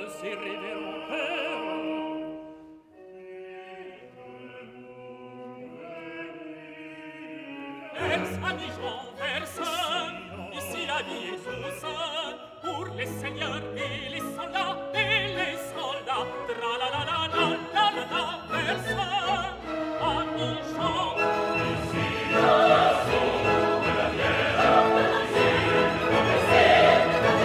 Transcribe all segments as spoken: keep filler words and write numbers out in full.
ces révérends pères. Personne n'y joue, personne. Ici la vie est douce pour les seigneurs et les soldats et les soldats. Tra la la la la la la la. Personne à y joue. Ici la soupe de la bière, ici le dessert,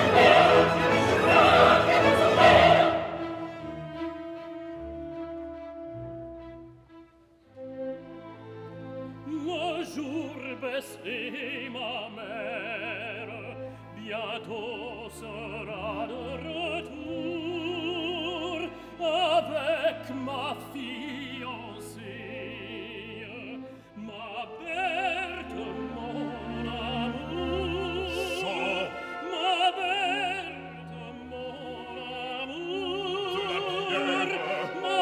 moi Jourbes et ma mère bientôt sera de retour avec ma fiancée, ma Berthe, mon amour. Chant. Ma Berthe, mon amour. De la bière. Ma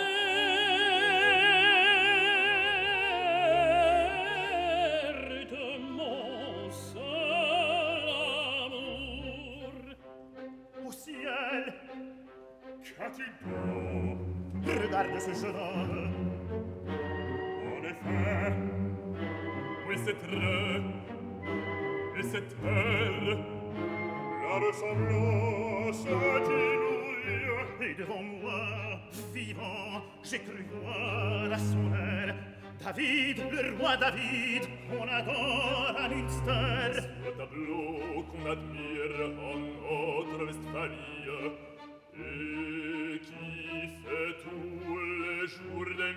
Berthe, mon seul amour. Au ciel, qu'as-tu beau? Regarde ce jeune homme. En effet, oui, c'est vrai, et c'est elle. La ressemblance d'inouïe. Et devant moi, vivant, j'ai cru voir à son air David, le roi David, qu'on adore à Münster. Ce tableau qu'on admire en notre Westphalie et qui fait tous les jours des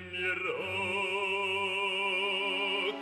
miracles.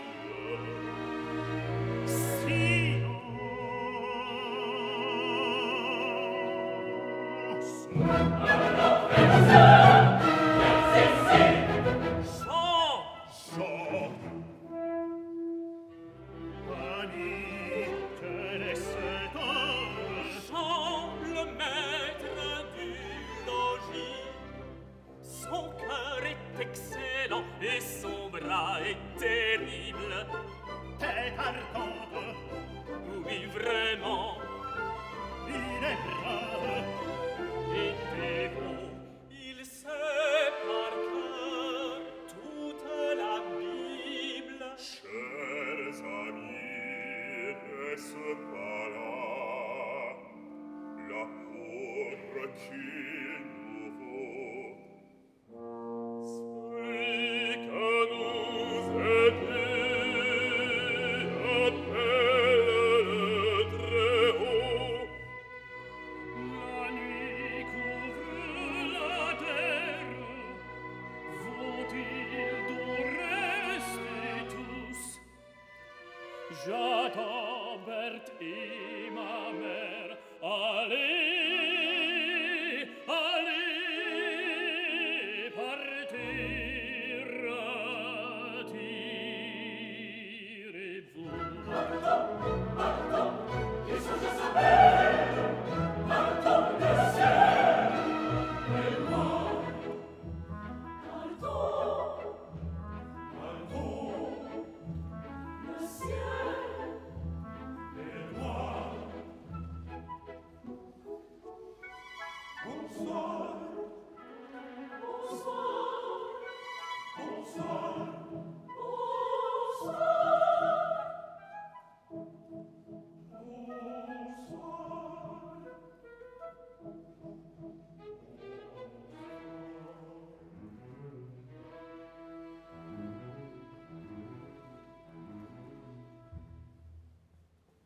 Jean, le maître du logis, son cœur est excellent et son bras est terrible. Tête ardente, Oui, vraiment, il est brave. et dévot, il sait par cœur toute la Bible. Chers amis, n'est-ce pas là la pauvre qui